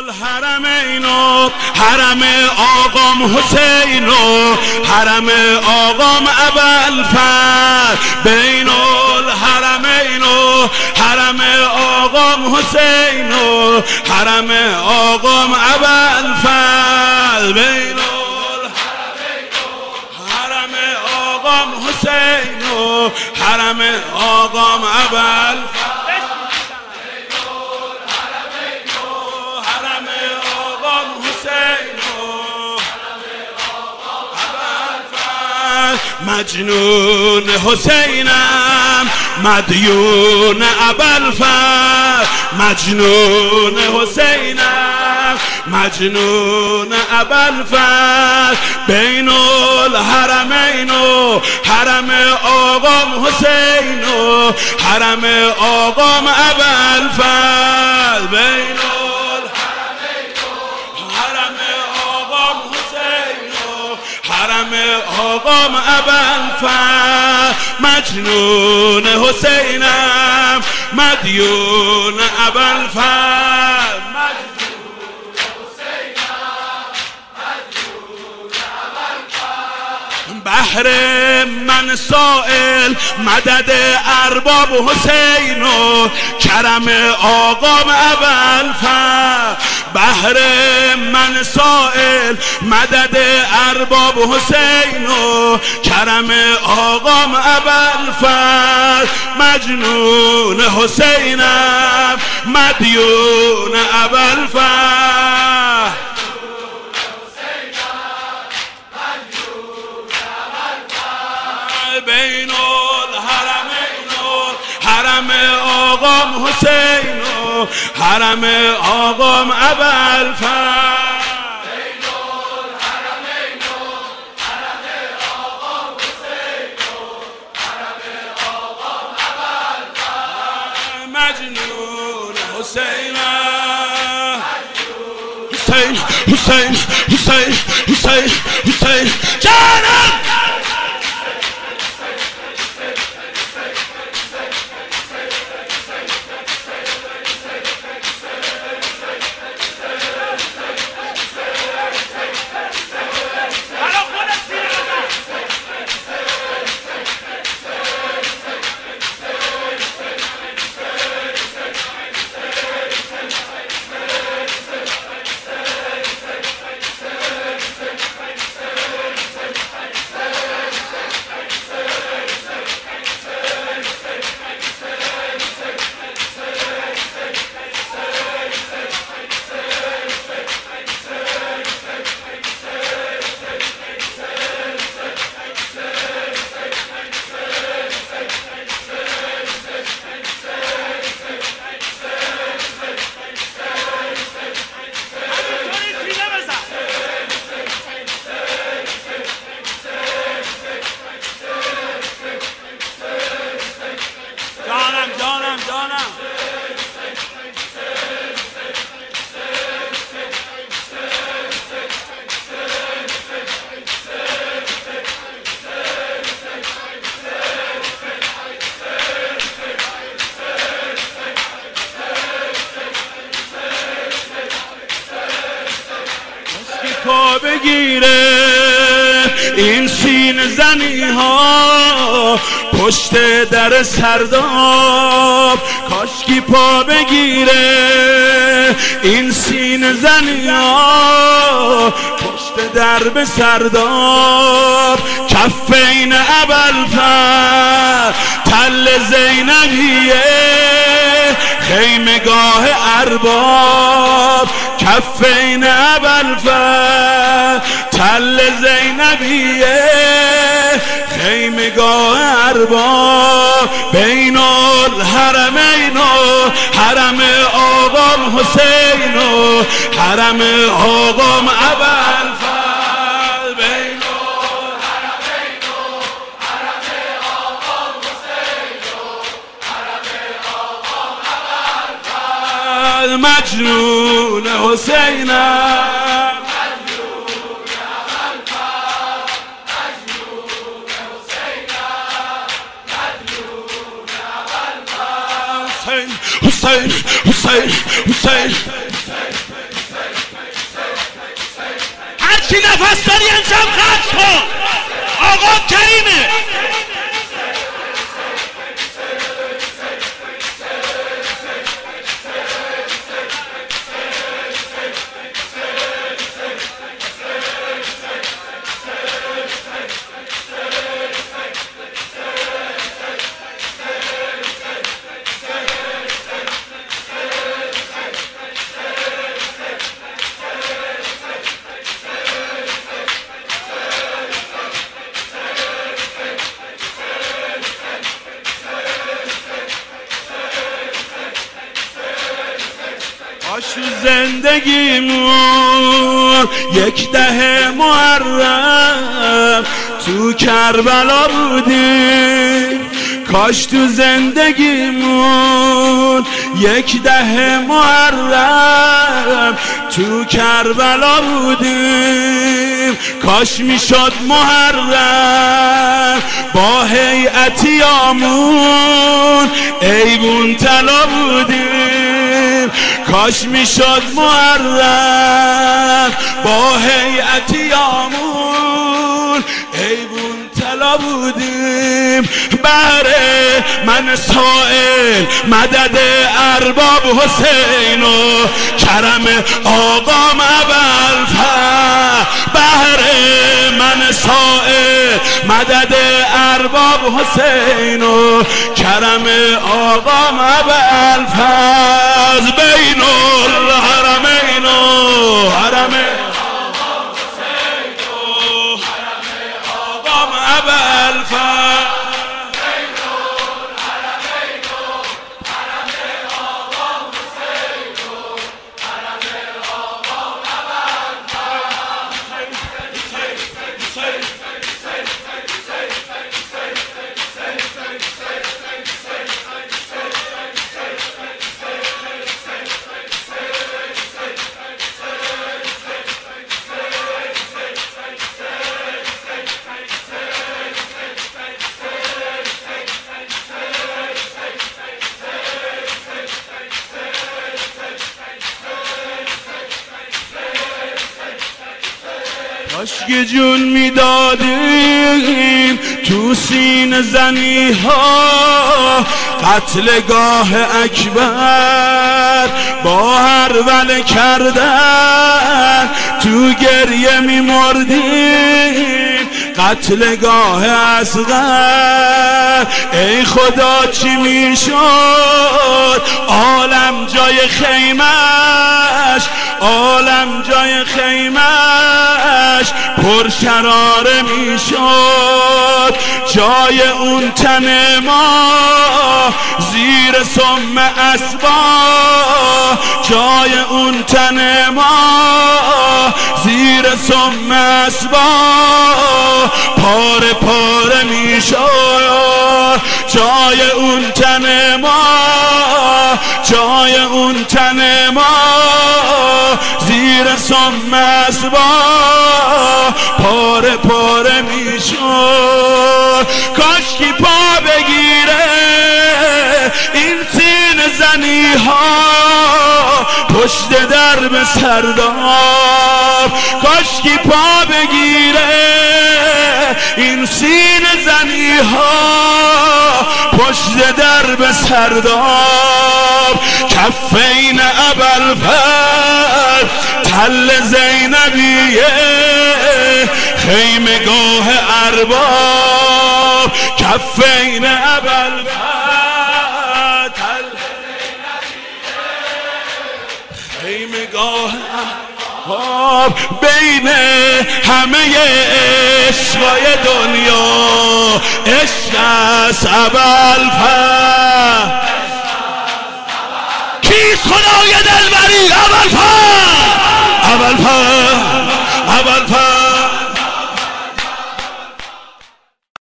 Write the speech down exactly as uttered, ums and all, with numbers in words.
الحرمین و حرم آقام حسین و حرم آقام ابوالفضل، بین الحرمین و حرم آقام حسین و حرم آقام ابوالفضل، بین الحرمین و حرم آقام حسین و حرم آقام ابوالفضل، مجنون حسینم مدیون ابوالفضل، مجنون حسینم مجنون ابوالفضل، بین الحرمین و حرم آقام حسین و حرم آقام ابوالفضل، بین حرم آقام ابوالفضل، مجنون حسینم مدیون ابوالفضل، مجنون حسینم مدیون ابوالفضل، بحر من سائل مدد ارباب حسین و کرم آقام ابوالفضل، بحر من سائل مدد ارباب حسین و کرم آقام ابوالفضل، مجنون حسینم مدیون ابوالفضل، بین الحرمین و حرم آقام حسین و حرم آقام ابوالفضل، بین الحرمین و حرم آقام حسین و حرم آقام ابوالفضل، مجنون حسینم حسین حسین حسین حسین حسین جانم پا بگیره این سینه زنی ها پشت در سرداب، کاشکی پا بگیره این سینه زنی ها پشت درب سرداب، کفین ابوالفضل تل زینبیه خیمگاه ارباب، کفین ابوالفضل تل زینبیه خیمگاه ارباب، بین الحرمین و حرم آقام حسین و حرم آقام ابوالفضل، بین الحرمین و حرم آقام حسین و حرم آقام ابوالفضل، مجنون حسینم حسین حسین حسین کاش تو زندگیمون یک ده محرم تو کربلا بودیم، کاش تو زندگیمون یک ده محرم تو کربلا بودیم، کاش میشد محرم با هیئتیامون ایوون طلا بودیم، کاش میشد محرم با هیئتیامون ایوون طلا بودیم. بهره من سائل مدد ارباب حسین و کرم آقام ابوالفضل، بهره من سائل مدد ارباب حسین و کرم آقام ابوالفضل، بین الحرمین و حرم حسین و حرم آقام ابوالفضل، کاشکی جون میدادیم تو سینه زنی ها، قتلگاه اکبر با هر ول کردن تو گریه میمردیم، قتلگاه اصغر ای خدا چی میشد، عالم جای خیمش عالم جای خیمش پر شراره میشد، جای اون تن ما زیر سم اسبا، جای اون تن ما زیر سم اسبا پاره پاره میشد، جای اون تن ما جای اون تن ما زیر سم اسبا پاره پاره میشد، کاشکی پا بگیره این سینه زنی ها پشت درب سرداب، کاشکی پا بگیره این سینه زنی ها پشت درب سرداب، کفین ابوالفضل تل زینبیه خیمگاه ارباب، کفین ابوالفضل تل زینبیه خیمگاه ارباب، بین همه عشقای دنیا عشق است ابوالفضل، کیست خدای دلبری ابوالفضل ابوالفضل